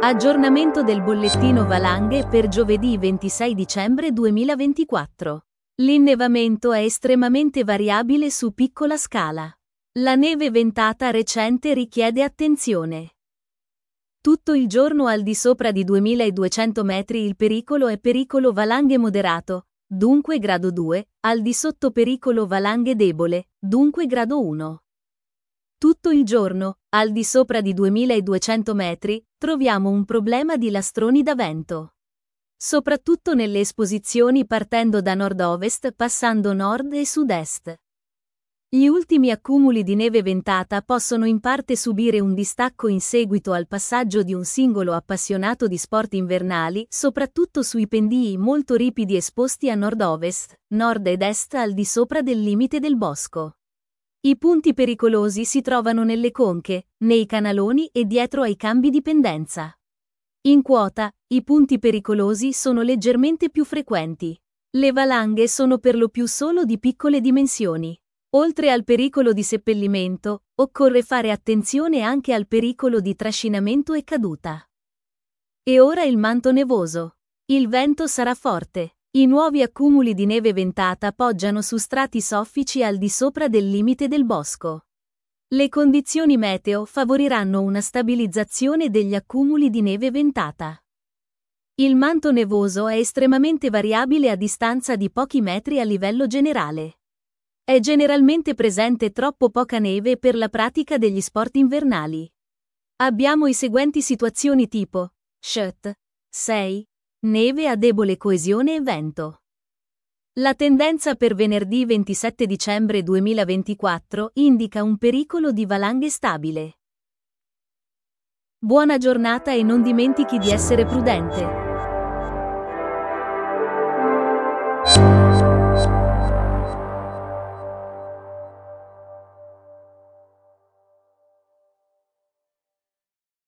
Aggiornamento del bollettino valanghe per giovedì 26 dicembre 2024. L'innevamento è estremamente variabile su piccola scala. La neve ventata recente richiede attenzione. Tutto il giorno al di sopra di 2200 metri il pericolo è pericolo valanghe moderato, dunque grado 2, al di sotto pericolo valanghe debole, dunque grado 1. Tutto il giorno, al di sopra di 2200 metri, troviamo un problema di lastroni da vento. Soprattutto nelle esposizioni partendo da nord-ovest passando nord e sud-est. Gli ultimi accumuli di neve ventata possono in parte subire un distacco in seguito al passaggio di un singolo appassionato di sport invernali, soprattutto sui pendii molto ripidi esposti a nord-ovest, nord ed est al di sopra del limite del bosco. I punti pericolosi si trovano nelle conche, nei canaloni e dietro ai cambi di pendenza. In quota, i punti pericolosi sono leggermente più frequenti. Le valanghe sono per lo più solo di piccole dimensioni. Oltre al pericolo di seppellimento, occorre fare attenzione anche al pericolo di trascinamento e caduta. E ora il manto nevoso. Il vento sarà forte. I nuovi accumuli di neve ventata poggiano su strati soffici al di sopra del limite del bosco. Le condizioni meteo favoriranno una stabilizzazione degli accumuli di neve ventata. Il manto nevoso è estremamente variabile a distanza di pochi metri a livello generale. È generalmente presente troppo poca neve per la pratica degli sport invernali. Abbiamo i seguenti situazioni tipo: SHT 6. Neve a debole coesione e vento. La tendenza per venerdì 27 dicembre 2024 indica un pericolo di valanghe stabile. Buona giornata e non dimentichi di essere prudente.